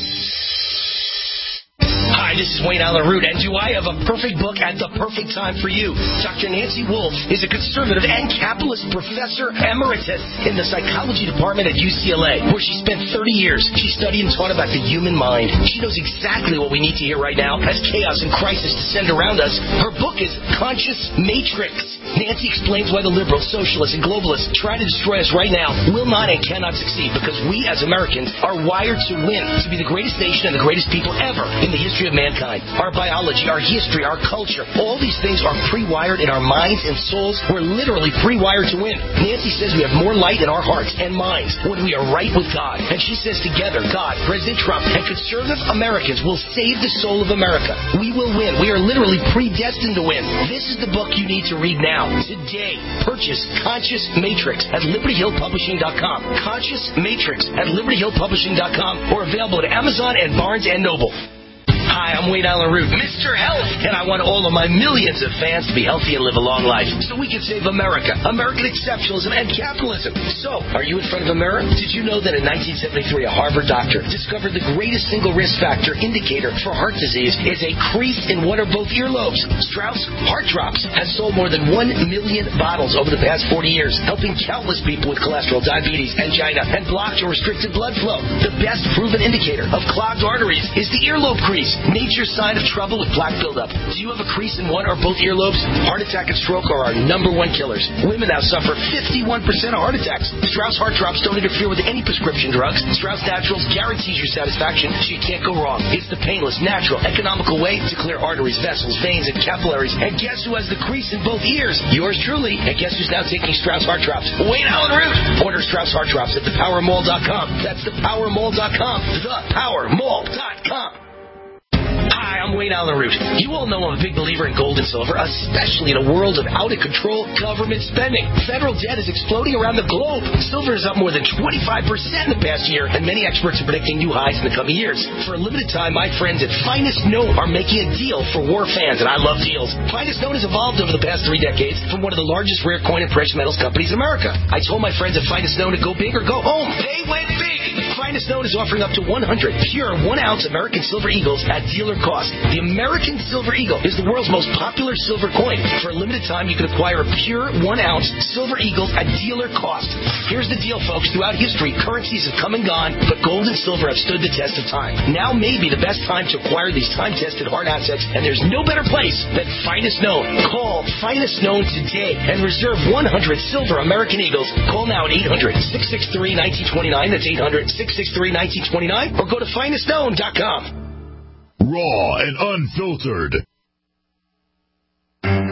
C: Hi, this is Wayne Alaroot, and do I have a perfect book at the perfect time for you? Doctor Nancy Wolf is a conservative and capitalist professor emeritus in the psychology department at U C L A, where she spent thirty years. She studied and taught about the human mind. She knows exactly what we need to hear right now as chaos and crisis descend around us. Her book is Conscious Matrix. Nancy explains why the liberals, socialists, and globalists try to destroy us right now will not and cannot succeed, because we as Americans are wired to win, to be the greatest nation and the greatest people ever in the history of mankind. Our biology, our history, our culture, all these things are pre-wired in our minds and souls. We're literally pre-wired to win. Nancy says we have more light in our hearts and minds when we are right with God. And she says together, God, President Trump, and conservative Americans will save the soul of America. We will win. We are literally predestined to win. This is the book you need to read now. Today, purchase Conscious Matrix at Liberty Hill Publishing dot com. Conscious Matrix at Liberty Hill Publishing dot com, or available at Amazon and Barnes and Noble. Hi, I'm Wayne Allen Root, Mister Health, and I want all of my millions of fans to be healthy and live a long life so we can save America, American exceptionalism, and capitalism. So, are you in front of a mirror? Did you know that in nineteen seventy-three, a Harvard doctor discovered the greatest single risk factor indicator for heart disease is a crease in one or both earlobes? Strauss Heart Drops has sold more than one million bottles over the past forty years, helping countless people with cholesterol, diabetes, angina, and blocked or restricted blood flow. The best proven indicator of clogged arteries is the earlobe crease. Nature's sign of trouble with plaque buildup. Do you have a crease in one or both earlobes? Heart attack and stroke are our number one killers. Women now suffer fifty-one percent of heart attacks. Strauss Heart Drops don't interfere with any prescription drugs. Strauss Naturals guarantees your satisfaction, so you can't go wrong. It's the painless, natural, economical way to clear arteries, vessels, veins, and capillaries. And guess who has the crease in both ears? Yours truly. And guess who's now taking Strauss Heart Drops? Wayne Allen Root. Order Strauss Heart Drops at the power mall dot com. That's the power mall dot com. the power mall dot com. Hi, I'm Wayne Allen Root. You all know I'm a big believer in gold and silver, especially in a world of out-of-control government spending. Federal debt is exploding around the globe. Silver is up more than twenty-five percent in the past year, and many experts are predicting new highs in the coming years. For a limited time, my friends at Finest Note are making a deal for war fans, and I love deals. Finest Note has evolved over the past three decades from one of the largest rare coin and precious metals companies in America. I told my friends at Finest Note to go big or go home. They went big. Finest Note is offering up to one hundred pure one-ounce American Silver Eagles at dealer cost. The American Silver Eagle is the world's most popular silver coin. For a limited time, you can acquire a pure one-ounce Silver Eagle at dealer cost. Here's the deal, folks. Throughout history, currencies have come and gone, but gold and silver have stood the test of time. Now may be the best time to acquire these time-tested hard assets, and there's no better place than Finest Known. Call Finest Known today and reserve one hundred silver American Eagles. Call now at eight hundred, six six three, one nine two nine. That's eight hundred, six six three, one nine two nine. Or go to finest known dot com.
B: Raw and unfiltered.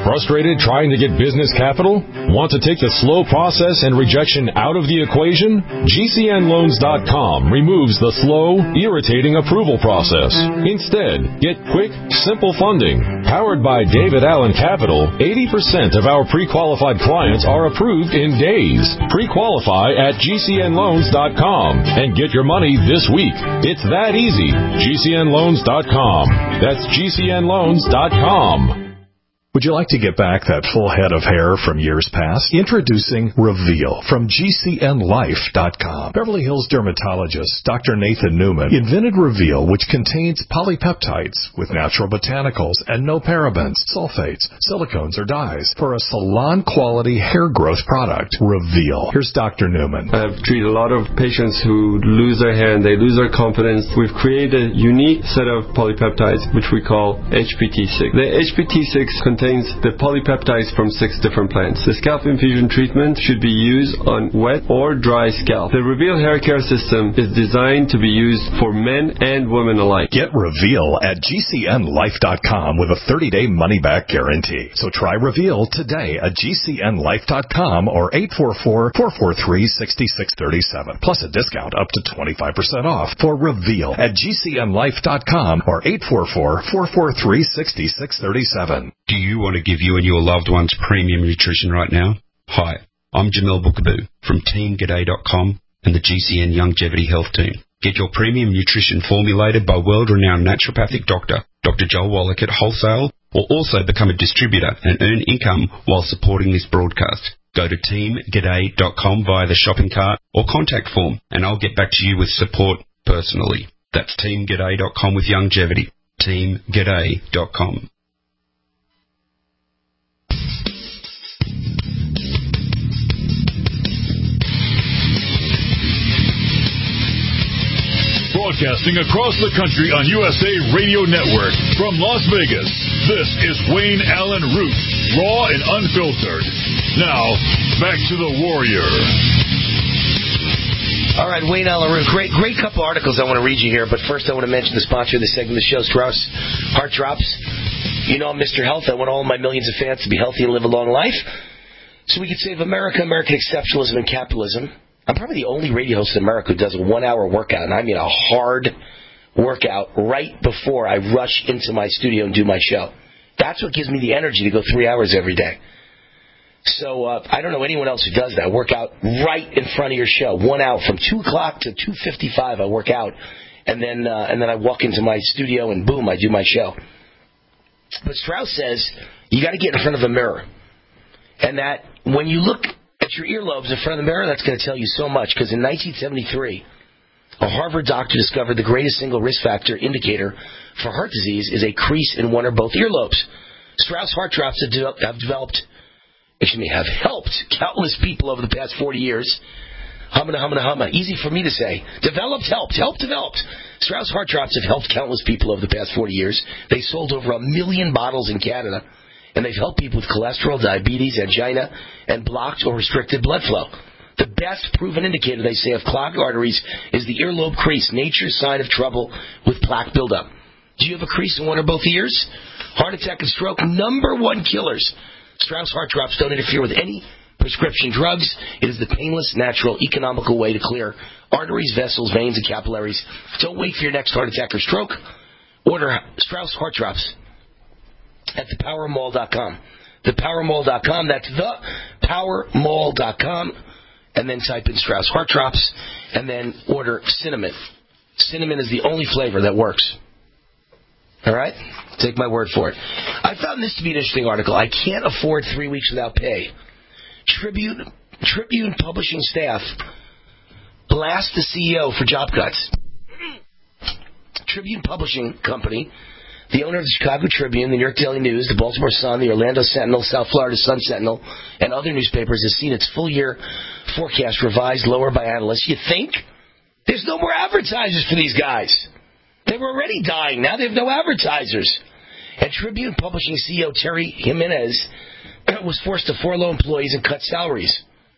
T: Frustrated trying to get business capital? Want to take the slow process and rejection out of the equation? G C N loans dot com removes the slow, irritating approval process. Instead, get quick, simple funding. Powered by David Allen Capital, eighty percent of our pre-qualified clients are approved in days. Pre-qualify at G C N loans dot com and get your money this week. It's that easy. G C N loans dot com. That's G C N loans dot com.
A: Would you like to get back that full head of hair from years past? Introducing Reveal from G C N life dot com. Beverly Hills dermatologist Doctor Nathan Newman invented Reveal, which contains polypeptides with natural botanicals and no parabens, sulfates, silicones, or dyes for a salon-quality hair growth product. Reveal. Here's Doctor Newman.
U: I've treated a lot of patients who lose their hair and they lose their confidence. We've created a unique set of polypeptides, which we call H P T six. The H P T six contains the polypeptides from six different plants. The scalp infusion treatment should be used on wet or dry scalp. The Reveal hair care system is designed to be used for men and women alike.
A: Get Reveal at G C N life dot com with a thirty-day money-back guarantee. So try Reveal today at G C N life dot com or eight four four, four four three, six six three seven. Plus a discount up to twenty-five percent off for Reveal at G C N life dot com or eight four four, four four three, six six three seven.
V: Do you want to give you and your loved ones premium nutrition right now? Hi, I'm Jamel Bookaboo from Team G'day dot com and the G C N Longevity Health Team. Get your premium nutrition formulated by world-renowned naturopathic doctor, Doctor Joel Wallach at wholesale, or also become a distributor and earn income while supporting this broadcast. Go to Team G'day dot com via the shopping cart or contact form, and I'll get back to you with support personally. That's Team G'day dot com with longevity. Team G'day dot com.
B: Broadcasting across the country on U S A Radio Network from Las Vegas, this is Wayne Allen Root, raw and unfiltered. Now, back to the Warrior.
C: All right, Wayne Allen Root. Great, great couple articles I want to read you here, but first I want to mention the sponsor of the segment of the show, Strauss Heart Drops. You know I'm Mister Health. I want all my millions of fans to be healthy and live a long life so we can save America, American exceptionalism, and capitalism. I'm probably the only radio host in America who does a one-hour workout, and I mean a hard workout right before I rush into my studio and do my show. That's what gives me the energy to go three hours every day. So uh, I don't know anyone else who does that. Work out right in front of your show, one hour from two o'clock to two fifty-five. I work out, and then uh, and then I walk into my studio and boom, I do my show. But Strauss says you got to get in front of a mirror, and that when you look at your earlobes in front of the mirror, that's going to tell you so much. Because in nineteen seventy-three, a Harvard doctor discovered the greatest single risk factor indicator for heart disease is a crease in one or both earlobes. Strauss Heart Drops have developed, excuse me, have helped countless people over the past forty years. Humma, humma, humma. Easy for me to say. Developed, helped, helped, developed. Strauss Heart Drops have helped countless people over the past forty years. They sold over a million bottles in Canada. And they've helped people with cholesterol, diabetes, angina, and blocked or restricted blood flow. The best proven indicator, they say, of clogged arteries is the earlobe crease, nature's sign of trouble with plaque buildup. Do you have a crease in one or both ears? Heart attack and stroke, number one killers. Strauss Heart Drops don't interfere with any prescription drugs. It is the painless, natural, economical way to clear arteries, vessels, veins, and capillaries. Don't wait for your next heart attack or stroke. Order Strauss Heart Drops at the power mall dot com. the power mall dot com. That's the power mall dot com. And then type in Strauss Heart Drops and then order cinnamon. Cinnamon is the only flavor that works. All right? Take my word for it. I found this to be an interesting article. I can't afford three weeks without pay. Tribune, Tribune Publishing staff blast the C E O for job cuts. Tribune Publishing Company, the owner of the Chicago Tribune, the New York Daily News, the Baltimore Sun, the Orlando Sentinel, South Florida Sun Sentinel, and other newspapers has seen its full-year forecast revised lower by analysts. You think? There's no more advertisers for these guys. They were already dying. Now they have no advertisers. And Tribune Publishing C E O Terry Jimenez was forced to furlough employees and cut salaries.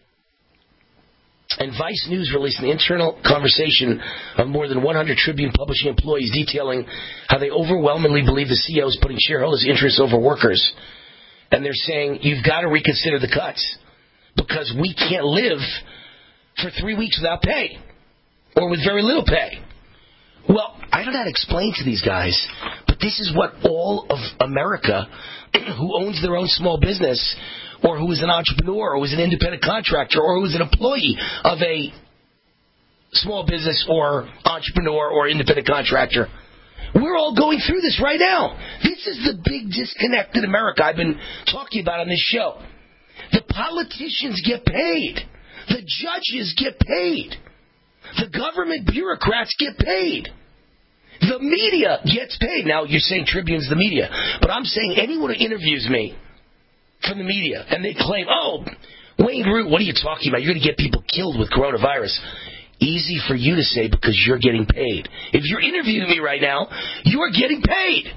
C: And Vice News released an internal conversation of more than one hundred Tribune Publishing employees detailing how they overwhelmingly believe the C E O is putting shareholders' interests over workers. And they're saying, you've got to reconsider the cuts because we can't live for three weeks without pay or with very little pay. Well, I don't know how to explain to these guys, but this is what all of America who owns their own small business or who is an entrepreneur or who is an independent contractor or who is an employee of a small business or entrepreneur or independent contractor, we're all going through this right now. This is the big disconnect in America I've been talking about on this show. The politicians get paid. The judges get paid. The government bureaucrats get paid. The media gets paid. Now, you're saying Tribune's the media, but I'm saying anyone who interviews me from the media and they claim, oh, Wayne Root, what are you talking about? You're going to get people killed with coronavirus. Easy for you to say because you're getting paid. If you're interviewing me right now, you're getting paid.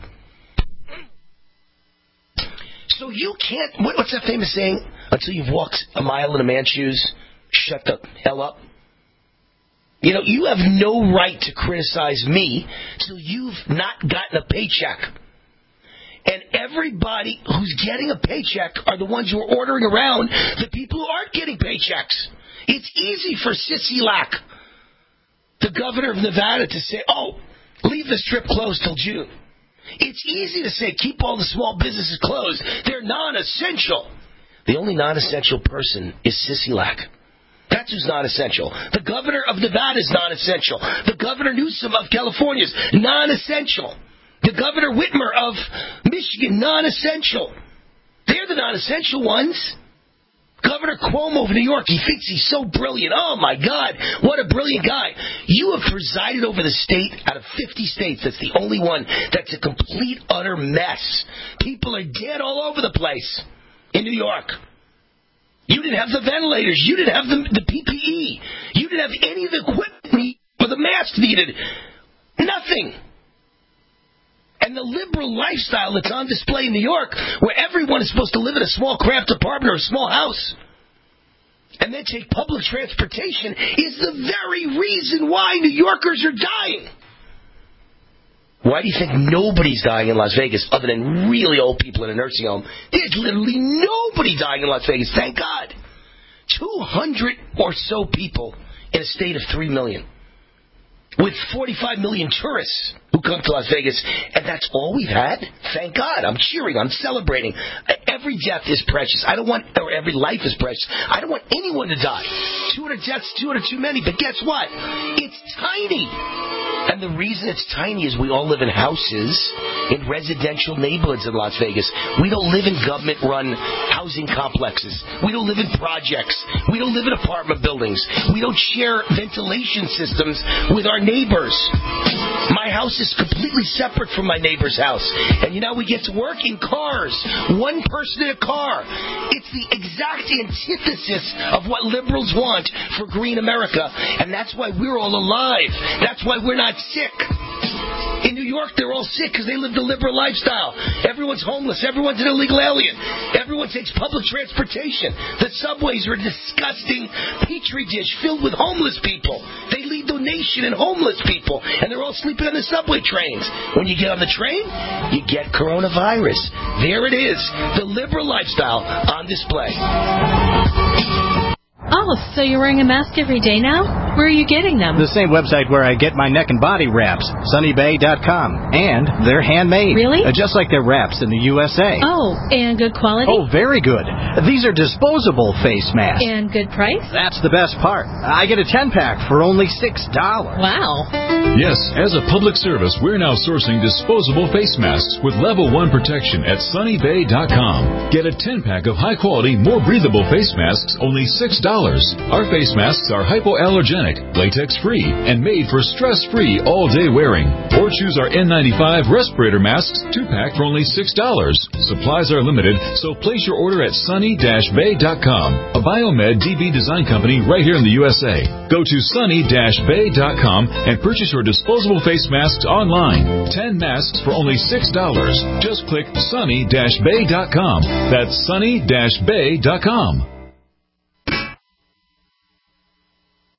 C: So you can't, what, what's that famous saying? Until you've walked a mile in a man's shoes, shut the hell up. You know, you have no right to criticize me till you've not gotten a paycheck. And everybody who's getting a paycheck are the ones who are ordering around the people who aren't getting paychecks. It's easy for Sisolak, the governor of Nevada, to say, oh, leave the strip closed till June. It's easy to say, keep all the small businesses closed. They're non-essential. The only non-essential person is Sisolak. That's who's non-essential. The governor of Nevada is non-essential. The governor Newsom of California is non-essential. The governor Whitmer of Michigan, non-essential. They're the non-essential ones. Governor Cuomo of New York, he thinks he's so brilliant. Oh, my God, what a brilliant guy. You have presided over the state out of fifty states. That's the only one that's a complete, utter mess. People are dead all over the place in New York. You didn't have the ventilators. You didn't have the, the P P E. You didn't have any of the equipment or the mask needed. Nothing. And the liberal lifestyle that's on display in New York, where everyone is supposed to live in a small cramped apartment or a small house, and then take public transportation, is the very reason why New Yorkers are dying. Why do you think nobody's dying in Las Vegas other than really old people in a nursing home? There's literally nobody dying in Las Vegas, thank God. two hundred or so people in a state of three million. With forty-five million tourists who come to Las Vegas, and that's all we've had? Thank God. I'm cheering. I'm celebrating. Every death is precious. I don't want, or every life is precious. I don't want anyone to die. two hundred deaths, two hundred too many, but guess what? It's tiny. And the reason it's tiny is we all live in houses in residential neighborhoods in Las Vegas. We don't live in government-run housing complexes. We don't live in projects. We don't live in apartment buildings. We don't share ventilation systems with our neighbors. My house is completely separate from my neighbor's house. And you know, we get to work in cars. One person in a car. It's the exact antithesis of what liberals want for green America. And that's why we're all alive. That's why we're not sick. In New York, they're all sick because they live the liberal lifestyle. Everyone's homeless. Everyone's an illegal alien. Everyone takes public transportation. The subways are a disgusting petri dish filled with homeless people. They lead the nation in homeless people, and they're all sleeping on the subway trains. When you get on the train, you get coronavirus. There it is, the liberal lifestyle on display.
D: Oh, so you're wearing a mask every day now? Where are you getting them?
E: The same website where I get my neck and body wraps, sunny bay dot com. And they're handmade.
D: Really?
E: Uh, just like their wraps in the U S A.
D: Oh, and good quality?
E: Oh, very good. These are disposable face masks.
D: And good price?
E: That's the best part. I get a ten-pack for only six dollars.
D: Wow.
H: Yes, as a public service, we're now sourcing disposable face masks with level one protection at sunny bay dot com. Get a ten-pack of high-quality, more breathable face masks, only six dollars. Our face masks are hypoallergenic, latex-free, and made for stress-free all-day wearing. Or choose our N ninety-five respirator masks two-pack for only six dollars. Supplies are limited, so place your order at sunny bay dot com, a Biomed D B design company right here in the U S A. Go to sunny bay dot com and purchase your disposable face masks online. ten masks for only six dollars. Just click sunny bay dot com. That's sunny bay dot com.